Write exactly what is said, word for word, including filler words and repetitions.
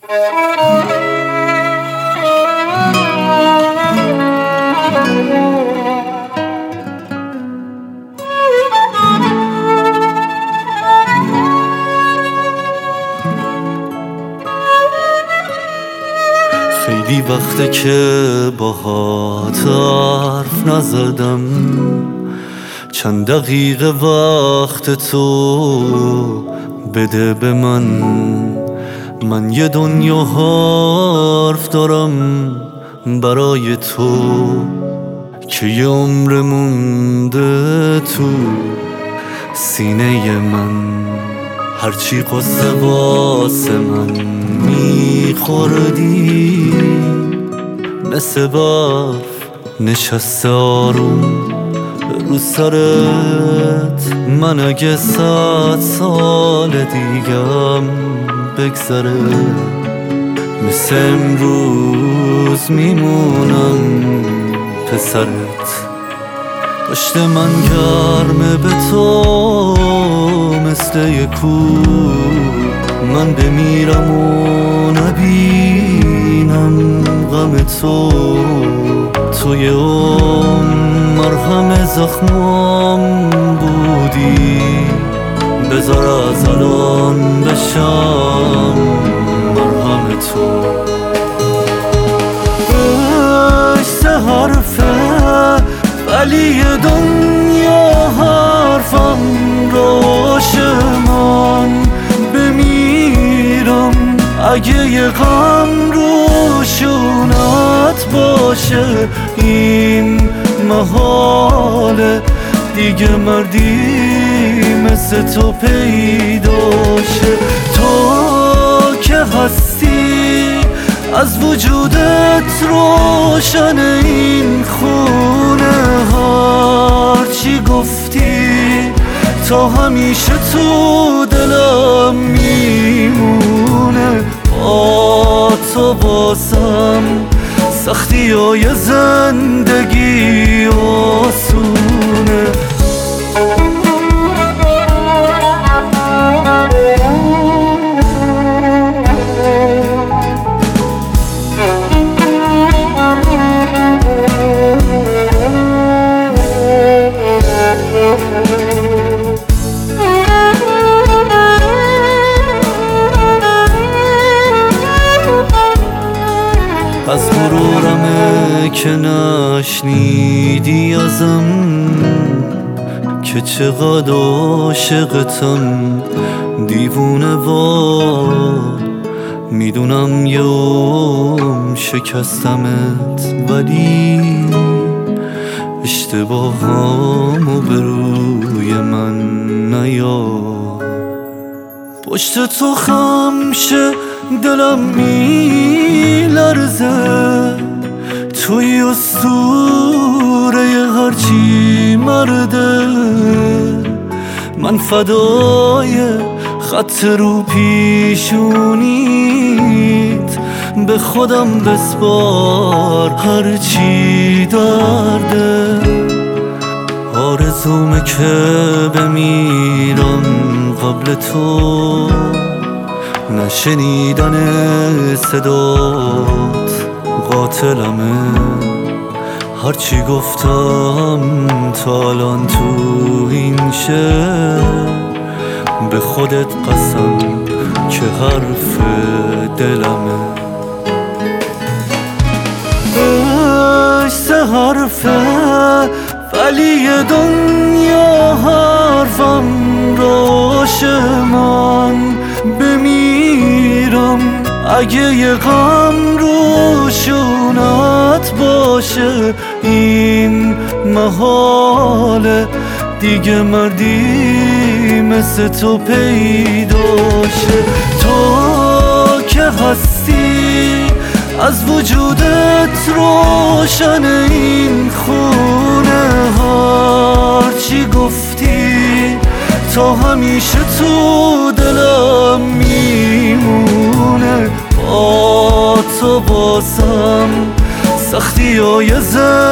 خیلی وقته که باهات حرف نزدم، چند دقیقه وقت تو بده به من. من یه دنیا حرف دارم برای تو که یه عمر مونده تو سینه من. هرچی قصه واسه من میخوردی مثل برف نشسته آروم رو سرت. من اگه صد سال دیگم بگذره مثل امروز میمونم پسرت. پشت من گرمه به تو مثل یه کوه، من بمیرم و نبینم غم تو. توی عمر همه زخمام بودی، بذار از الان بشم مرهم تو. عشق حرفه ولی دنیا حرفم راش من. بمیرم اگه یه غم روشونت باشه، این محاله دیگه مردی مثل تو پیداشه. تو که هستی از وجودت روشن این خونه، هرچی گفتی تا همیشه تو دلم میمونه. با تو باسم سختی های زندگی آسونه. از غرورمه که نشنیدی ازم که چقدر عاشقتم دیوونه وار. میدونم یوم شکستمت ولی اشتباهامو به روی من نیار. پشت تو خمشه دلم میلرزه، توی اسطوره هرچی مرده. من فدای خط رو پیشونیت، به خودم بسپار هرچی درده. آرزومه که بمیرم قبل تو، نشنیدن صدات قاتلمه. هرچی گفتم تا الان تو این شعر، به خودت قسم که حرف دلمه. عشق حرفه ولی دنیا حرفم راش من. بمیرم اگه یه غم روشونت باشه، این محاله دیگه مردی مثل تو پیداشه. تو که هستی از وجودت روشن این خونه، هرچی گفتی تا همیشه تو دلم میمونه. با تو باسم سختی های زندگی